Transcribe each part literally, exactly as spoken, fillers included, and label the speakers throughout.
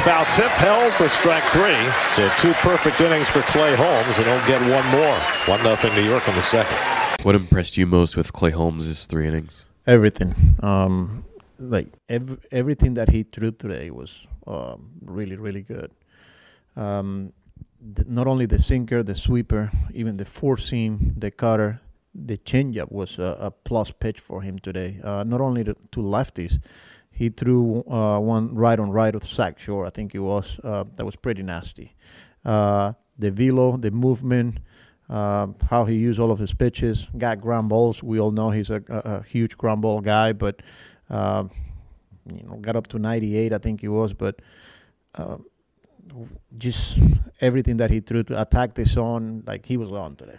Speaker 1: foul tip held for strike three. So two perfect innings for Clay Holmes, and he'll get one more. One nothing New York in the second.
Speaker 2: What impressed you most with Clay Holmes' three innings?
Speaker 3: Everything. Um, like ev- everything that he threw today was um, really, really good. Um, th- not only the sinker, the sweeper, even the four seam, the cutter, the changeup was a, a plus pitch for him today. Uh, not only the two lefties, he threw uh, one right on right with Zach Shore, I think it was. Uh, that was pretty nasty. Uh, the velo, the movement, uh, how he used all of his pitches, got ground balls. We all know he's a, a, a huge ground ball guy, but uh, you know, got up to ninety-eight, I think he was. But uh, just everything that he threw to attack the zone, like he was on today.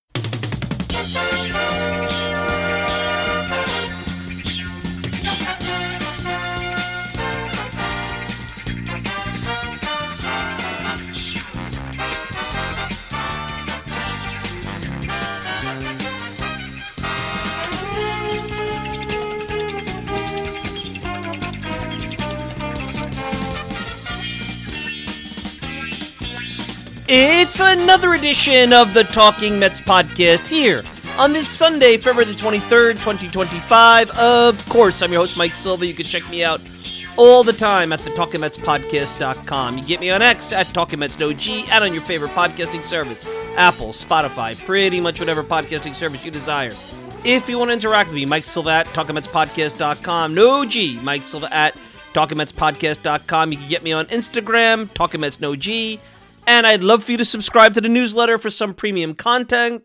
Speaker 4: It's another edition of the Talking Mets podcast here on this Sunday, February the twenty-third, twenty twenty-five. Of course, I'm your host, Mike Silva. You can check me out all the time at the talking mets podcast dot com. You get me on X at Talking Mets No G and on your favorite podcasting service, Apple, Spotify, pretty much whatever podcasting service you desire. If you want to interact with me, Mike Silva at talking mets podcast dot com. No G, Mike Silva at talking mets podcast dot com. You can get me on Instagram, Talking Mets No G. And I'd love for you to subscribe to the newsletter for some premium content.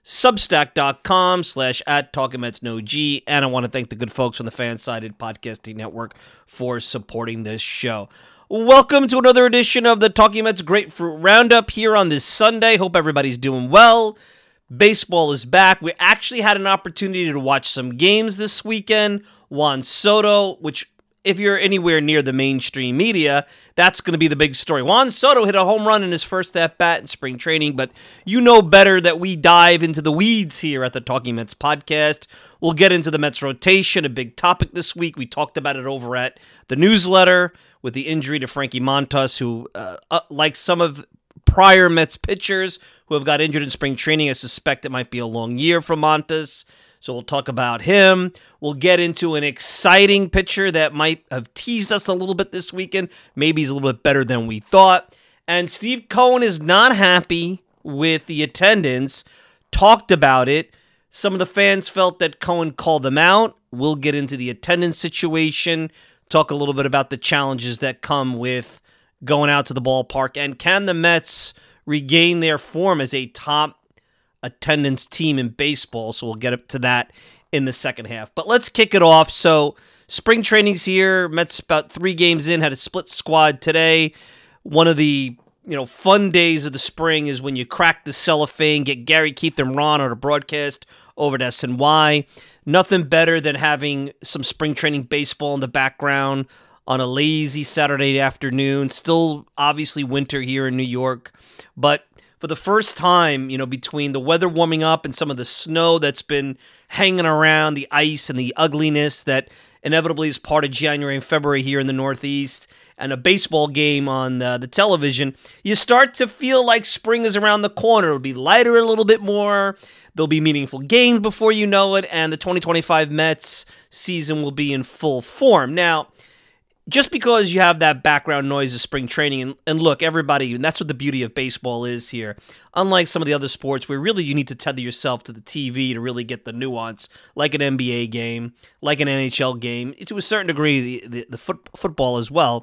Speaker 4: Substack.com slash at Talking Mets No G. And I want to thank the good folks on the Fansided Podcasting Network for supporting this show. Welcome to another edition of the Talking Mets Grapefruit Roundup here on this Sunday. Hope everybody's doing well. Baseball is back. We actually had an opportunity to watch some games this weekend. Juan Soto, which if you're anywhere near the mainstream media, that's going to be the big story. Juan Soto hit a home run in his first at-bat in spring training, but you know better that we dive into the weeds here at the Talking Mets podcast. We'll get into the Mets rotation, a big topic this week. We talked about it over at the newsletter with the injury to Frankie Montas, who, uh, uh, like some of prior Mets pitchers who have got injured in spring training, I suspect it might be a long year for Montas. So we'll talk about him. We'll get into an exciting pitcher that might have teased us a little bit this weekend. Maybe he's a little bit better than we thought. And Steve Cohen is not happy with the attendance. Talked about it. Some of the fans felt that Cohen called them out. We'll get into the attendance situation. Talk a little bit about the challenges that come with going out to the ballpark. And can the Mets regain their form as a top attendance team in baseball? So we'll get up to that in the second half. But let's kick it off. So spring training's here. Mets about three games in, had a split squad today. One of the you know fun days of the spring is when you crack the cellophane, get Gary, Keith, and Ron on a broadcast over at S N Y. Nothing better than having some spring training baseball in the background on a lazy Saturday afternoon. Still obviously winter here in New York, but for the first time, you know, between the weather warming up and some of the snow that's been hanging around, the ice and the ugliness that inevitably is part of January and February here in the Northeast, and a baseball game on the, the television, you start to feel like spring is around the corner. It'll be lighter a little bit more. There'll be meaningful games before you know it, and the twenty twenty-five Mets season will be in full form. Now, just because you have that background noise of spring training, and, and look, everybody, and that's what the beauty of baseball is here. Unlike some of the other sports where really you need to tether yourself to the T V to really get the nuance, like an N B A game, like an N H L game, to a certain degree, the, the, the foot, football as well.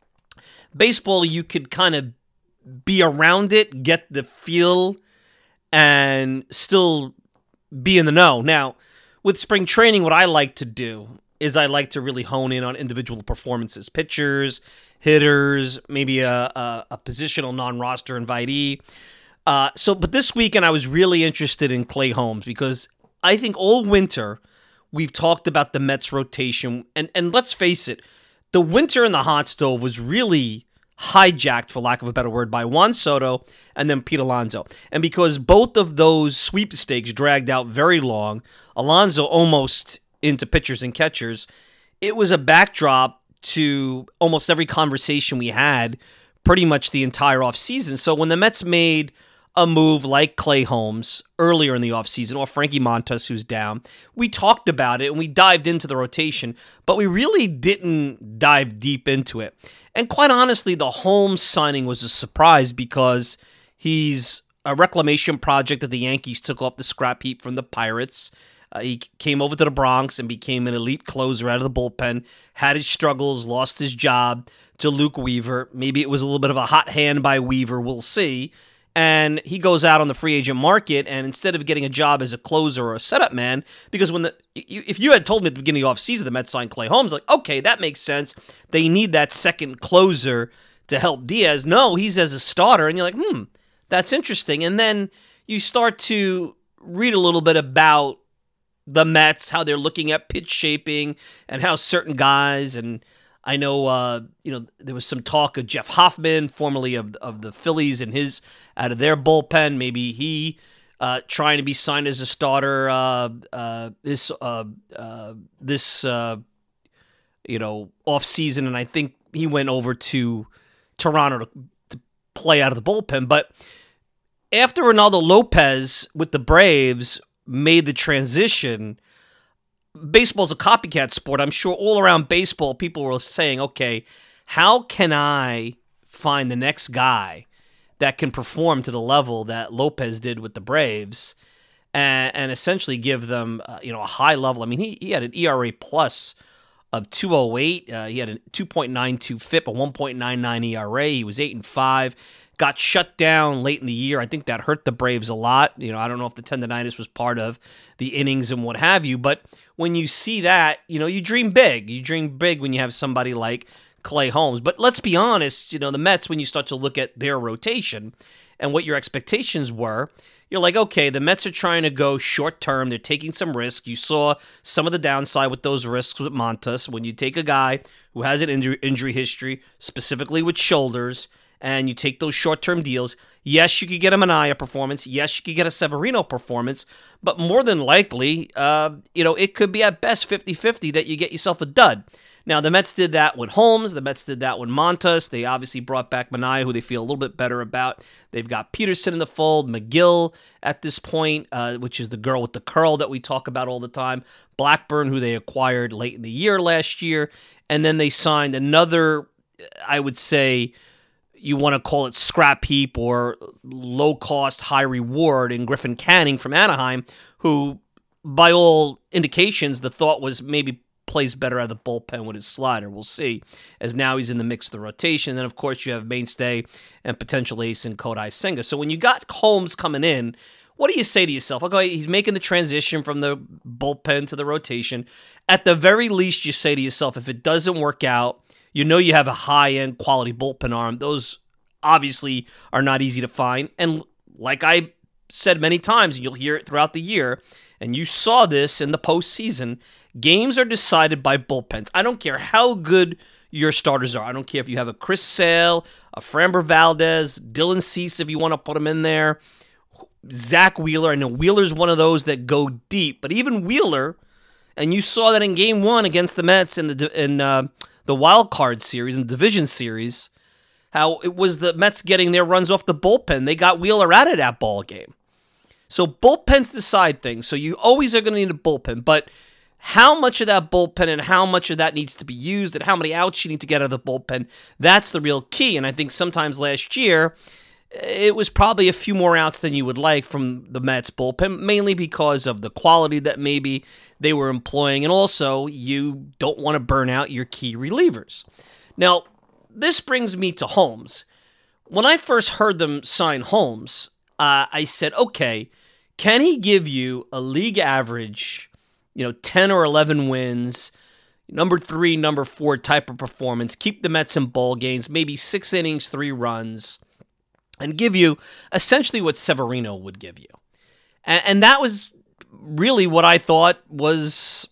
Speaker 4: Baseball, you could kind of be around it, get the feel, and still be in the know. Now, with spring training, what I like to do is I like to really hone in on individual performances, pitchers, hitters, maybe a, a, a positional non-roster invitee. Uh, so, but this weekend I was really interested in Clay Holmes because I think all winter we've talked about the Mets rotation, and and let's face it, the winter in the hot stove was really hijacked, for lack of a better word, by Juan Soto and then Pete Alonso. And because both of those sweepstakes dragged out very long, Alonso almost into pitchers and catchers, it was a backdrop to almost every conversation we had pretty much the entire offseason. So when the Mets made a move like Clay Holmes earlier in the offseason, or Frankie Montas, who's down, we talked about it and we dived into the rotation, but we really didn't dive deep into it. And quite honestly, the Holmes signing was a surprise because he's a reclamation project that the Yankees took off the scrap heap from the Pirates. Uh, he came over to the Bronx and became an elite closer out of the bullpen, had his struggles, lost his job to Luke Weaver. Maybe it was a little bit of a hot hand by Weaver, we'll see. And he goes out on the free agent market, and instead of getting a job as a closer or a setup man, because when the if you had told me at the beginning of the offseason the Mets signed Clay Holmes, like, okay, that makes sense. They need that second closer to help Diaz. No, he's as a starter, and you're like, hmm, that's interesting. And then you start to read a little bit about the Mets, how they're looking at pitch shaping, and how certain guys, and I know, uh, you know, there was some talk of Jeff Hoffman, formerly of of the Phillies, and his out of their bullpen. Maybe he uh, trying to be signed as a starter uh, uh, this uh, uh, this uh, you know off season, and I think he went over to Toronto to, to play out of the bullpen. But after Ronaldo Lopez with the Braves made the transition, baseball's a copycat sport. I'm sure all around baseball, people were saying, okay, how can I find the next guy that can perform to the level that Lopez did with the Braves and, and essentially give them uh, you know, a high level? I mean, he, he had an E R A plus of two oh eight. Uh, he had a two point nine two F I P, a one point nine nine E R A. He was eight and five. Got shut down late in the year. I think that hurt the Braves a lot. You know, I don't know if the tendonitis was part of the innings and what have you, but when you see that, you know, you dream big. You dream big when you have somebody like Clay Holmes. But let's be honest, you know, the Mets, when you start to look at their rotation and what your expectations were, you're like, okay, the Mets are trying to go short term. They're taking some risk. You saw some of the downside with those risks with Montas. When you take a guy who has an injury, injury history, specifically with shoulders, and you take those short-term deals, yes, you could get a Manaea performance. Yes, you could get a Severino performance. But more than likely, uh, you know, it could be at best fifty-fifty that you get yourself a dud. Now, the Mets did that with Holmes. The Mets did that with Montas. They obviously brought back Manaea, who they feel a little bit better about. They've got Peterson in the fold, McGill at this point, uh, which is the girl with the curl that we talk about all the time, Blackburn, who they acquired late in the year last year. And then they signed another, I would say, you want to call it scrap heap or low cost, high reward in Griffin Canning from Anaheim, who, by all indications, the thought was maybe plays better out of the bullpen with his slider. We'll see, as now he's in the mix of the rotation. And then, of course, you have mainstay and potential ace in Kodai Senga. So when you got Holmes coming in, what do you say to yourself? Okay, he's making the transition from the bullpen to the rotation. At the very least, you say to yourself, if it doesn't work out, you know you have a high-end quality bullpen arm. Those obviously are not easy to find. And like I said many times, you'll hear it throughout the year, and you saw this in the postseason, games are decided by bullpens. I don't care how good your starters are. I don't care if you have a Chris Sale, a Framber Valdez, Dylan Cease if you want to put him in there, Zach Wheeler. I know Wheeler's one of those that go deep, but even Wheeler, and you saw that in game one against the Mets in the in uh, the wild card series, in the division series, how it was the Mets getting their runs off the bullpen. They got Wheeler out of that ball game. So bullpens decide things. So you always are going to need a bullpen, but how much of that bullpen and how much of that needs to be used and how many outs you need to get out of the bullpen, that's the real key. And I think sometimes last year, it was probably a few more outs than you would like from the Mets bullpen, mainly because of the quality that maybe they were employing, and also you don't want to burn out your key relievers. Now, this brings me to Holmes. When I first heard them sign Holmes, uh, I said, okay, can he give you a league average, you know, ten or eleven wins, number three, number four type of performance, keep the Mets in ball games, maybe six innings, three runs, and give you essentially what Severino would give you. And, and that was really what I thought was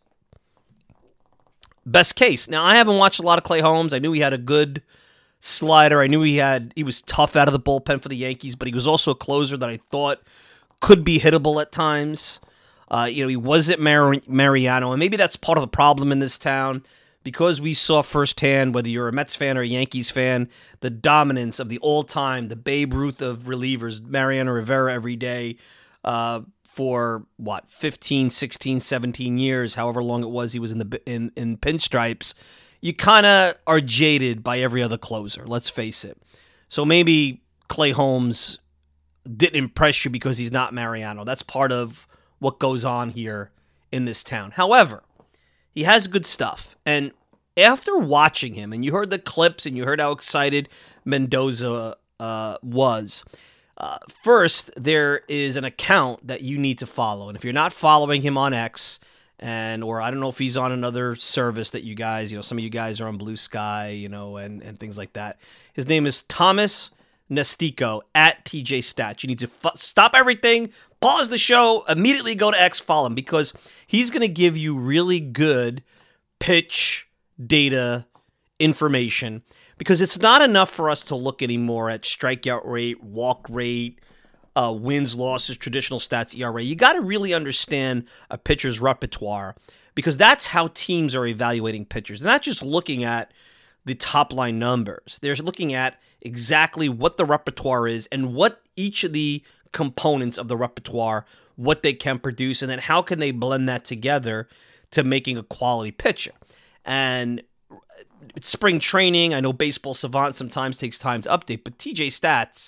Speaker 4: best case. Now, I haven't watched a lot of Clay Holmes. I knew he had a good slider. I knew he had he was tough out of the bullpen for the Yankees, but he was also a closer that I thought could be hittable at times. Uh, you know, he was at Mar- Mariano, and maybe that's part of the problem in this town. because we saw firsthand, whether you're a Mets fan or a Yankees fan, the dominance of the all-time, the Babe Ruth of relievers, Mariano Rivera every day, uh, for what, fifteen, sixteen, seventeen years, however long it was he was in the in, in pinstripes, you kind of are jaded by every other closer, let's face it. So maybe Clay Holmes didn't impress you because he's not Mariano. That's part of what goes on here in this town. However, he has good stuff. And after watching him, and you heard the clips and you heard how excited Mendoza uh, was, uh, first, there is an account that you need to follow. And if you're not following him on X, and or I don't know if he's on another service that you guys, you know, some of you guys are on Blue Sky, you know, and, and things like that. His name is Thomas Nestico at T J Stats. You need to f- stop everything, pause the show, immediately go to X, follow him, because he's going to give you really good pitch data information, because it's not enough for us to look anymore at strikeout rate, walk rate, uh, wins, losses, traditional stats, E R A. You got to really understand a pitcher's repertoire, because that's how teams are evaluating pitchers. They're not just looking at the top line numbers. They're looking at exactly what the repertoire is and what each of the components of the repertoire, what they can produce, and then how can they blend that together to making a quality pitcher. And it's spring training. I know Baseball Savant sometimes takes time to update, but T J Stats,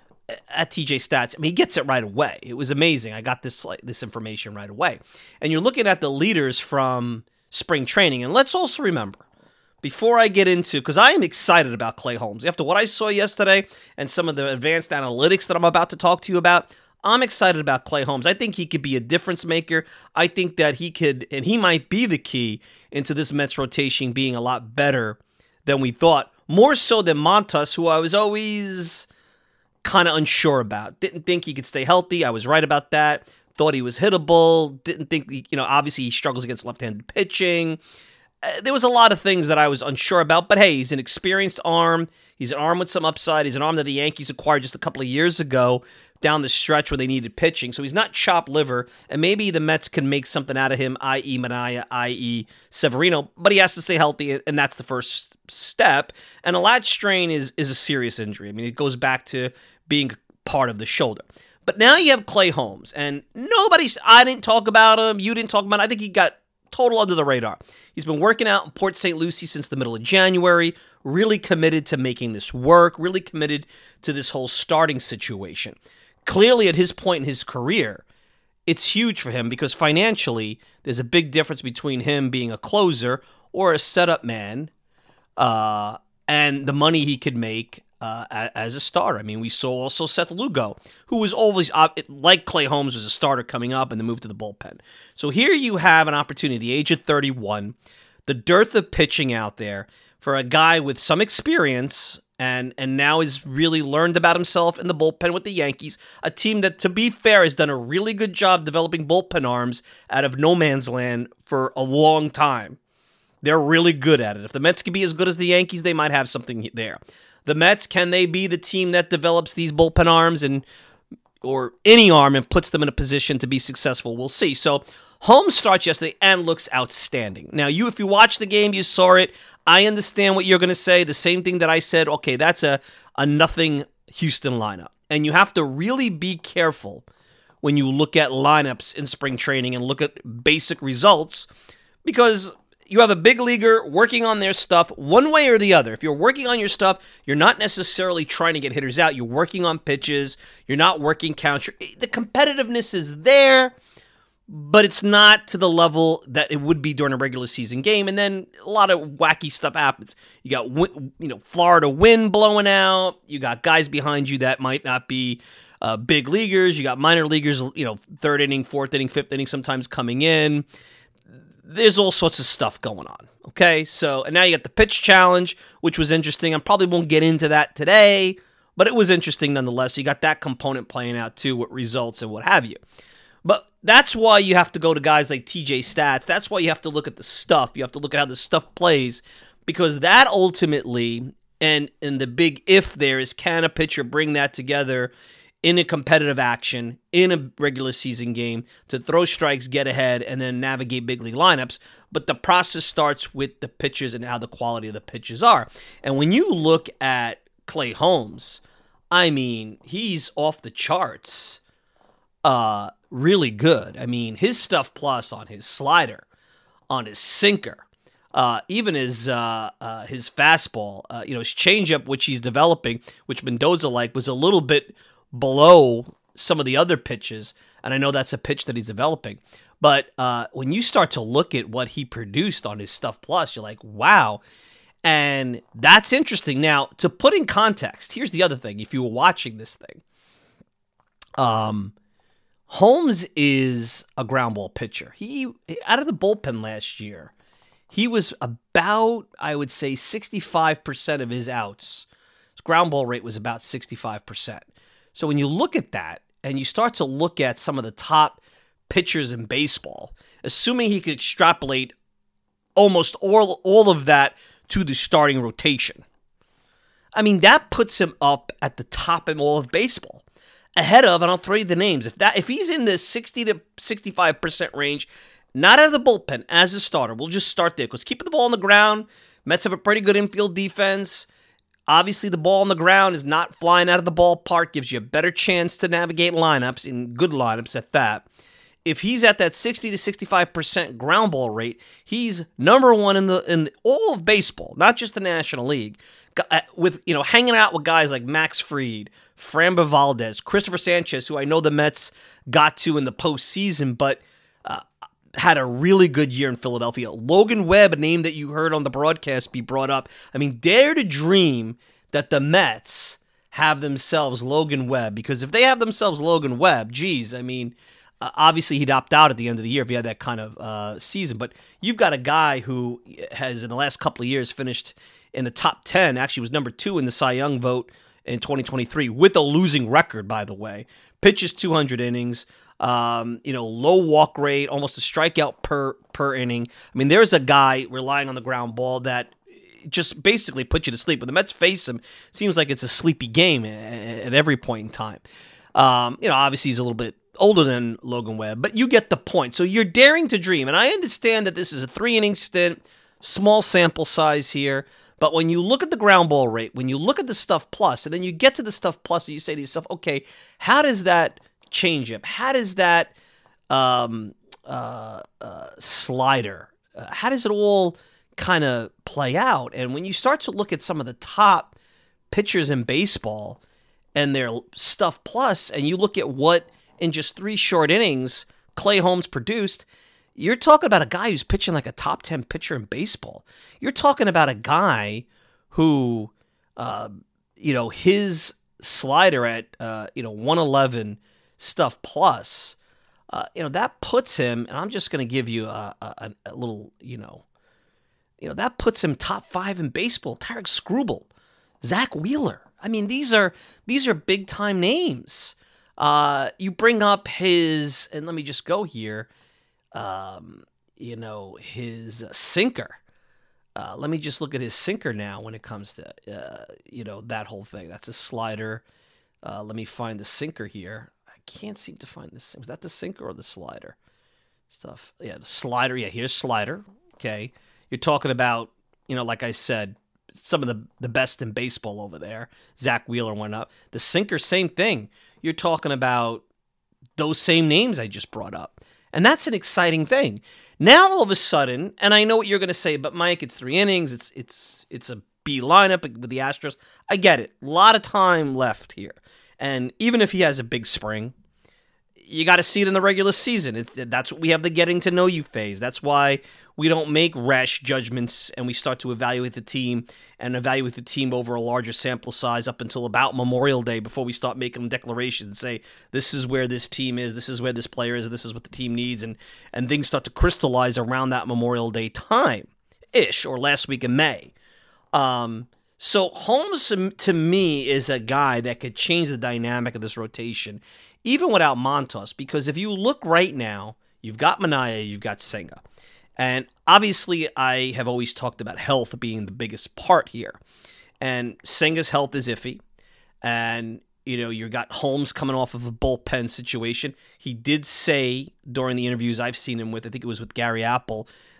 Speaker 4: at T J Stats, I mean, he gets it right away. It was amazing. I got this like, this information right away. And you're looking at the leaders from spring training. And let's also remember, before I get into, because I am excited about Clay Holmes. After what I saw yesterday and some of the advanced analytics that I'm about to talk to you about, I'm excited about Clay Holmes. I think he could be a difference maker. I think that he could, and he might be the key into this Mets rotation being a lot better than we thought. More so than Montas, who I was always kind of unsure about. Didn't think he could stay healthy. I was right about that. Thought he was hittable. Didn't think, you know, obviously he struggles against left-handed pitching. Uh, there was a lot of things that I was unsure about, but hey, he's an experienced arm. He's an arm with some upside. He's an arm that the Yankees acquired just a couple of years ago down the stretch where they needed pitching. So he's not chopped liver, and maybe the Mets can make something out of him, that is. Manaea, that is. Severino, but he has to stay healthy, and that's the first step. And a lat strain is, is a serious injury. I mean, it goes back to being part of the shoulder. But now you have Clay Holmes, and nobody's, I didn't talk about him, you didn't talk about him. I think he got total under the radar. He's been working out in Port Saint Lucie since the middle of January, really committed to making this work, really committed to this whole starting situation. Clearly, at his point in his career, it's huge for him because financially, there's a big difference between him being a closer or a setup man uh, and the money he could make uh, as a starter. I mean, we saw also Seth Lugo, who was always, uh, like Clay Holmes, was a starter coming up and then moved to the bullpen. So here you have an opportunity at the age of thirty-one, the dearth of pitching out there for a guy with some experience and and now has really learned about himself in the bullpen with the Yankees, a team that, to be fair, has done a really good job developing bullpen arms out of no man's land for a long time. They're really good at it. If the Mets can be as good as the Yankees, they might have something there. The Mets, can they be the team that develops these bullpen arms and or any arm and puts them in a position to be successful? We'll see. So Holmes starts yesterday and looks outstanding. Now, you, if you watched the game, you saw it. I understand what you're going to say. The same thing that I said. Okay, that's a, a nothing Houston lineup. And you have to really be careful when you look at lineups in spring training and look at basic results, because you have a big leaguer working on their stuff one way or the other. If you're working on your stuff, you're not necessarily trying to get hitters out. You're working on pitches. You're not working counts. The competitiveness is there, but it's not to the level that it would be during a regular season game. And then a lot of wacky stuff happens. You got, you know, Florida wind blowing out. You got guys behind you that might not be uh, big leaguers. You got minor leaguers, you know, third inning, fourth inning, fifth inning, sometimes coming in. There's all sorts of stuff going on, okay? So, and now you got the pitch challenge, which was interesting. I probably won't get into that today, but it was interesting nonetheless. So you got that component playing out too, with results and what have you. But that's why you have to go to guys like T J Stats. That's why you have to look at the stuff. You have to look at how the stuff plays, because that ultimately, and, and the big if there is, can a pitcher bring that together in a competitive action, in a regular season game, to throw strikes, get ahead, and then navigate big league lineups. but the process starts with the pitchers and how the quality of the pitches are. And when you look at Clay Holmes, I mean, he's off the charts, uh, really good. I mean, his stuff plus on his slider, on his sinker, uh, even his uh, uh, his fastball, uh, you know, his changeup, which he's developing, which Mendoza liked, was a little bit below some of the other pitches, and I know that's a pitch that he's developing. But uh, when you start to look at what he produced on his stuff plus, you're like, wow. And that's interesting. Now, to put in context, here's the other thing. If you were watching this thing, um, Holmes is a ground ball pitcher. He, out of the bullpen last year, he was about, I would say, sixty-five percent of his outs. His ground ball rate was about sixty-five percent. So when you look at that and you start to look at some of the top pitchers in baseball, assuming he could extrapolate almost all, all of that to the starting rotation, I mean, that puts him up at the top in all of baseball. Ahead of, and I'll throw you the names, if that if he's in the sixty to sixty-five percent range, not out of the bullpen as a starter, we'll just start there, because keeping the ball on the ground, Mets have a pretty good infield defense. Obviously, the ball on the ground is not flying out of the ballpark, gives you a better chance to navigate lineups, in good lineups at that. If he's at that sixty to sixty-five percent ground ball rate, he's number one in the in all of baseball, not just the National League. With, you know, hanging out with guys like Max Fried, Framber Valdez, Christopher Sanchez, who I know the Mets got to in the postseason, but uh, had a really good year in Philadelphia. Logan Webb, a name that you heard on the broadcast be brought up. I mean, dare to dream that the Mets have themselves Logan Webb, because if they have themselves Logan Webb, geez, I mean, uh, obviously he'd opt out at the end of the year if he had that kind of uh, season. But you've got a guy who has, in the last couple of years, finished in the top ten, actually was number two in the Cy Young vote in twenty twenty-three, with a losing record, by the way. Pitches two hundred innings, um, you know, low walk rate, almost a strikeout per per inning. I mean, there's a guy relying on the ground ball that just basically puts you to sleep. When the Mets face him, it seems like it's a sleepy game at every point in time. Um, you know, obviously he's a little bit older than Logan Webb, but you get the point. So you're daring to dream, and I understand that this is a three-inning stint, small sample size here. But when you look at the ground ball rate, when you look at the stuff plus, and then you get to the stuff plus, and you say to yourself, okay, how does that change up? How does that um, uh, uh, slider, uh, how does it all kind of play out? And when you start to look at some of the top pitchers in baseball and their stuff plus, and you look at what in just three short innings Clay Holmes produced, you're talking about a guy who's pitching like a top ten pitcher in baseball. You're talking about a guy who, uh, you know, his slider at, uh, you know, one eleven stuff plus, uh, you know, that puts him, and I'm just going to give you a, a, a little, you know, you know, that puts him top five in baseball. Tarek Skubal, Zach Wheeler. I mean, these are, these are big time names. Uh, you bring up his, and let me just go here. Um, you know, his sinker. Uh, let me just look at his sinker now when it comes to, uh, you know, that whole thing. That's a slider. Uh, let me find the sinker here. I can't seem to find this. Was that the sinker or the slider? Stuff. Yeah, the slider. Yeah, here's slider. Okay. You're talking about, you know, like I said, some of the, the best in baseball over there. Zach Wheeler went up. The sinker, same thing. You're talking about those same names I just brought up. And that's an exciting thing. Now all of a sudden, and I know what you're going to say, but Mike, it's three innings. It's it's it's a B lineup with the Astros. I get it. A lot of time left here. And even if he has a big spring, you got to see it in the regular season. It's, that's what we have the getting to know you phase. That's why we don't make rash judgments and we start to evaluate the team and evaluate the team over a larger sample size up until about Memorial Day before we start making declarations and say, this is where this team is, this is where this player is, this is what the team needs, and, and things start to crystallize around that Memorial Day time-ish, or last week in May. Um, so Holmes, to me, is a guy that could change the dynamic of this rotation, even without Montas, because if you look right now, you've got Manaea, you've got Senga. And obviously, I have always talked about health being the biggest part here. And Senga's health is iffy. And, you know, you got Holmes coming off of a bullpen situation. He did say during the interviews I've seen him with, I think it was with Gary Apple,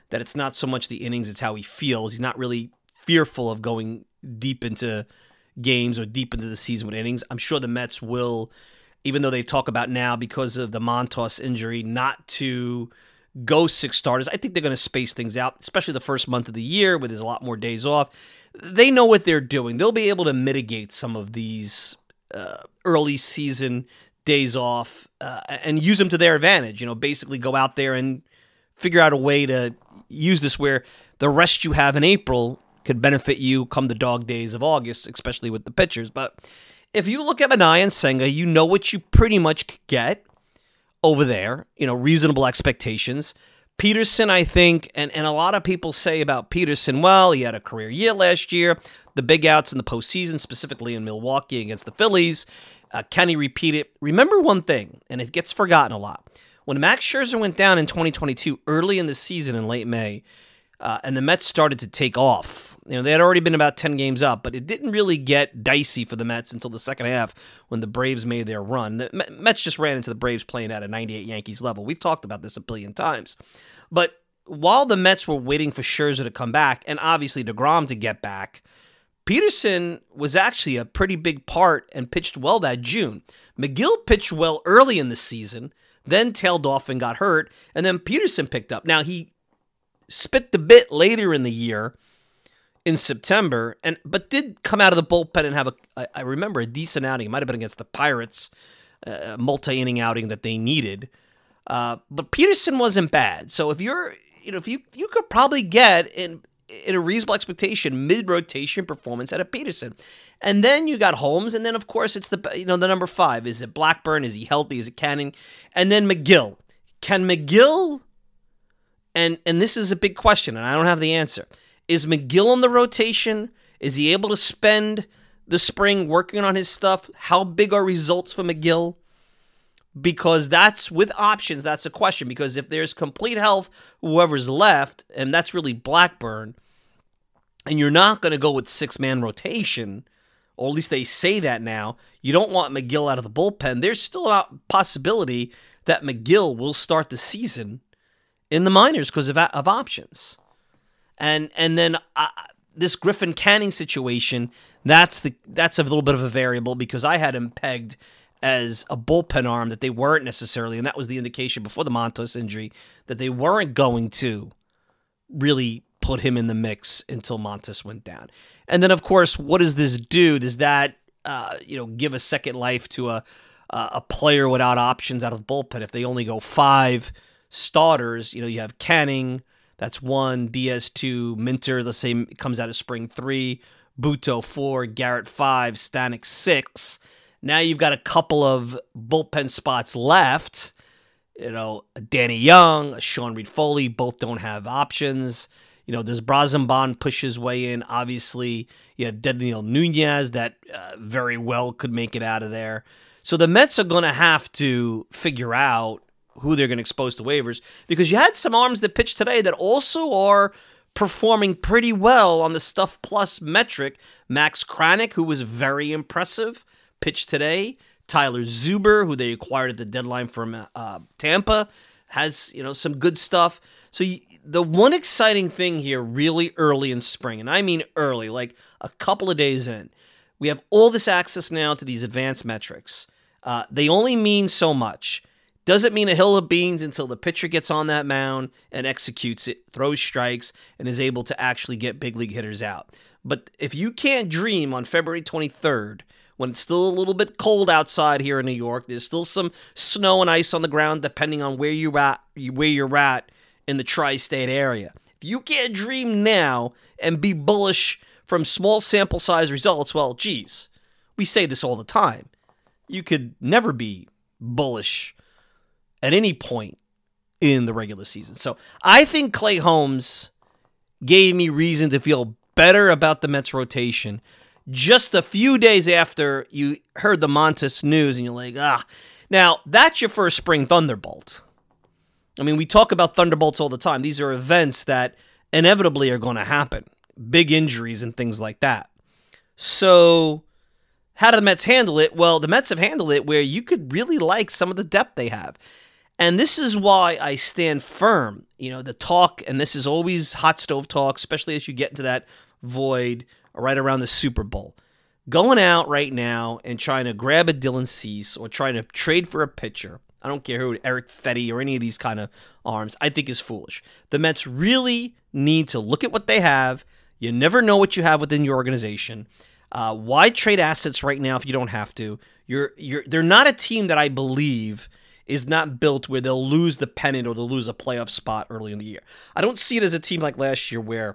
Speaker 4: that it's not so much the innings, it's how he feels. He's not really fearful of going deep into games or deep into the season with innings. I'm sure the Mets will, even though they talk about now because of the Montas injury, not to go six starters. I think they're going to space things out, especially the first month of the year where there's a lot more days off. They know what they're doing. They'll be able to mitigate some of these uh, early season days off uh, and use them to their advantage. You know, basically go out there and figure out a way to use this where the rest you have in April could benefit you come the dog days of August, especially with the pitchers. But if you look at Manaea and Senga, you know what you pretty much could get over there, you know, reasonable expectations. Peterson, I think, and, and a lot of people say about Peterson, well, he had a career year last year, the big outs in the postseason, specifically in Milwaukee against the Phillies. Uh, can he repeat it? Remember one thing, and it gets forgotten a lot. When Max Scherzer went down in twenty twenty-two, early in the season in late May, uh, and the Mets started to take off, you know, they had already been about ten games up, but it didn't really get dicey for the Mets until the second half when the Braves made their run. The Mets just ran into the Braves playing at a ninety-eight Yankees level. We've talked about this a billion times. But while the Mets were waiting for Scherzer to come back, and obviously DeGrom to get back, Peterson was actually a pretty big part and pitched well that June. McGill pitched well early in the season, then tailed off and got hurt, and then Peterson picked up. Now, he spit the bit later in the year, in September, and but did come out of the bullpen and have a, I remember, a decent outing. It might have been against the Pirates, a multi-inning outing that they needed. Uh, but Peterson wasn't bad. So if you're, you know, if you you could probably get in in a reasonable expectation mid-rotation performance out of Peterson, and then you got Holmes, and then of course it's the you know the number five. Is it Blackburn? Is he healthy? Is it Canning? And then McGill. Can McGill? And and this is a big question, and I don't have the answer. Is McGill on the rotation? Is he able to spend the spring working on his stuff? How big are results for McGill? Because that's, with options, that's a question. Because if there's complete health, whoever's left, and that's really Blackburn, and you're not going to go with six-man rotation, or at least they say that now, you don't want McGill out of the bullpen, there's still a possibility that McGill will start the season in the minors because of, of options. And and then uh, this Griffin Canning situation, that's the that's a little bit of a variable because I had him pegged as a bullpen arm that they weren't necessarily, and that was the indication before the Montas injury, that they weren't going to really put him in the mix until Montas went down. And then, of course, what does this do? Does that uh, you know give a second life to a a player without options out of the bullpen? If they only go five starters, you know, you have Canning, that's one, Diaz two, Minter, let's say, comes out of spring three, Buto four, Garrett five, Stanek six. Now you've got a couple of bullpen spots left. You know, Danny Young, Sean Reed-Foley, both don't have options. You know, does Brazenbon push his way in? Obviously, you have Dedniel Nunez that uh, very well could make it out of there. So the Mets are going to have to figure out who they're going to expose to waivers, because you had some arms that pitched today that also are performing pretty well on the Stuff Plus metric. Max Kranick, who was very impressive, pitched today. Tyler Zuber, who they acquired at the deadline from uh, Tampa, has you know some good stuff. So you, the one exciting thing here really early in spring, and I mean early, like a couple of days in, we have all this access now to these advanced metrics. Uh, they only mean so much. Doesn't mean a hill of beans until the pitcher gets on that mound and executes it, throws strikes, and is able to actually get big league hitters out. But if you can't dream on February twenty-third, when it's still a little bit cold outside here in New York, there's still some snow and ice on the ground depending on where you're at, where you're at in the tri-state area. If you can't dream now and be bullish from small sample size results, well, geez, we say this all the time. You could never be bullish at any point in the regular season. So I think Clay Holmes gave me reason to feel better about the Mets rotation just a few days after you heard the Montas news and you're like, ah. Now, that's your first spring thunderbolt. I mean, we talk about thunderbolts all the time. These are events that inevitably are going to happen. Big injuries and things like that. So how do the Mets handle it? Well, the Mets have handled it where you could really like some of the depth they have. And this is why I stand firm. You know, the talk, and this is always hot stove talk, especially as you get into that void right around the Super Bowl. Going out right now and trying to grab a Dylan Cease or trying to trade for a pitcher, I don't care who, Eric Fetty or any of these kind of arms, I think is foolish. The Mets really need to look at what they have. You never know what you have within your organization. Uh, why trade assets right now if you don't have to? You're you're they're not a team that I believe is not built where they'll lose the pennant or they'll lose a playoff spot early in the year. I don't see it as a team like last year where,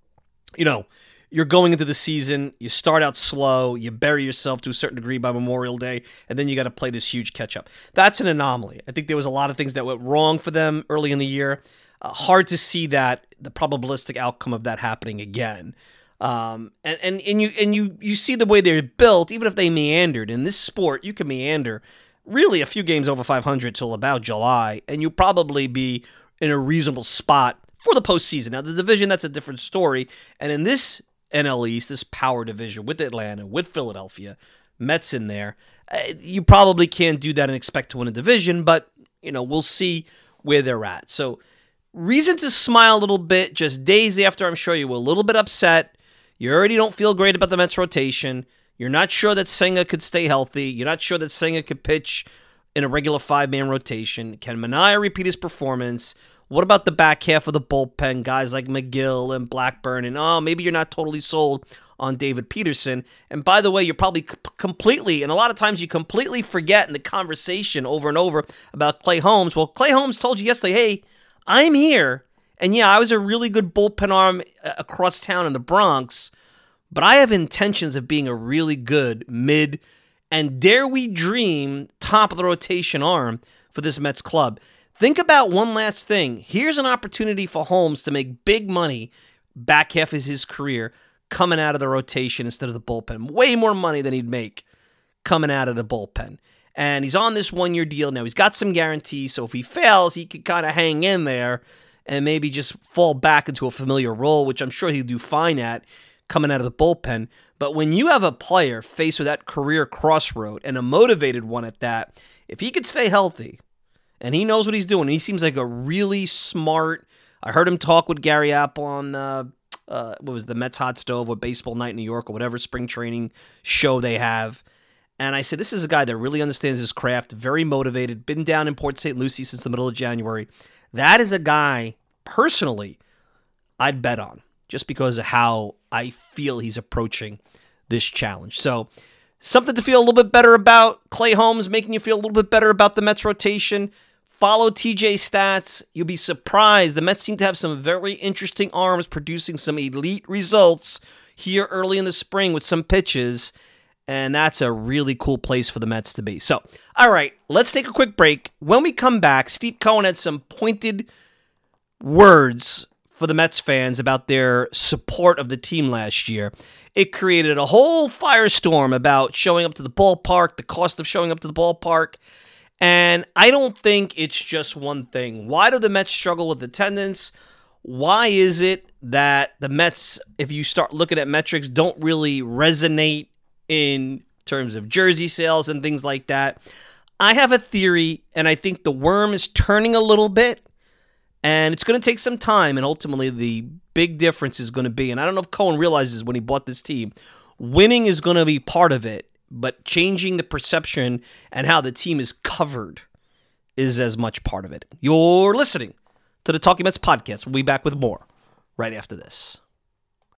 Speaker 4: you know, you're going into the season, you start out slow, you bury yourself to a certain degree by Memorial Day, and then you got to play this huge catch-up. That's an anomaly. I think there was a lot of things that went wrong for them early in the year. Uh, hard to see that, the probabilistic outcome of that happening again. Um, and, and, and you and you you see the way they're built, even if they meandered. In this sport, you can meander really a few games over five hundred till about July, and you'll probably be in a reasonable spot for the postseason. Now, the division, that's a different story. And in this N L East, this power division with Atlanta, with Philadelphia, Mets in there, uh, you probably can't do that and expect to win a division, but, you know, we'll see where they're at. So, reason to smile a little bit, just days after I'm sure you were a little bit upset. You already don't feel great about the Mets rotation. You're not sure that Senga could stay healthy. You're not sure that Senga could pitch in a regular five-man rotation. Can Manaea repeat his performance? What about the back half of the bullpen, guys like McGill and Blackburn? And, oh, maybe you're not totally sold on David Peterson. And by the way, you're probably c- completely, and a lot of times you completely forget in the conversation over and over about Clay Holmes. Well, Clay Holmes told you yesterday, hey, I'm here. And yeah, I was a really good bullpen arm across town in the Bronx, but I have intentions of being a really good mid and dare we dream top of the rotation arm for this Mets club. Think about one last thing. Here's an opportunity for Holmes to make big money back half of his career coming out of the rotation instead of the bullpen. Way more money than he'd make coming out of the bullpen. And he's on this one-year deal now. He's got some guarantees, so if he fails, he could kind of hang in there and maybe just fall back into a familiar role, which I'm sure he'll do fine at coming out of the bullpen. But when you have a player faced with that career crossroad, and a motivated one at that, if he could stay healthy, and he knows what he's doing, he seems like a really smart, I heard him talk with Gary Apple on, uh, uh, what was it, the Mets Hot Stove or Baseball Night in New York or whatever spring training show they have. And I said, this is a guy that really understands his craft, very motivated, been down in Port Saint Lucie since the middle of January. That is a guy, personally, I'd bet on, just because of how I feel he's approaching this challenge. So, something to feel a little bit better about. Clay Holmes making you feel a little bit better about the Mets rotation. Follow T J stats. You'll be surprised. The Mets seem to have some very interesting arms producing some elite results here early in the spring with some pitches. And that's a really cool place for the Mets to be. So, all right, let's take a quick break. When we come back, Steve Cohen had some pointed words for the Mets fans about their support of the team last year. It created a whole firestorm about showing up to the ballpark, the cost of showing up to the ballpark. And I don't think it's just one thing. Why do the Mets struggle with attendance? Why is it that the Mets, if you start looking at metrics, don't really resonate in terms of jersey sales and things like that? I have a theory, and I think the worm is turning a little bit, and it's going to take some time, and ultimately the big difference is going to be, and I don't know if Cohen realizes when he bought this team, winning is going to be part of it, but changing the perception and how the team is covered is as much part of it. You're listening to the Talking Mets podcast. We'll be back with more right after this.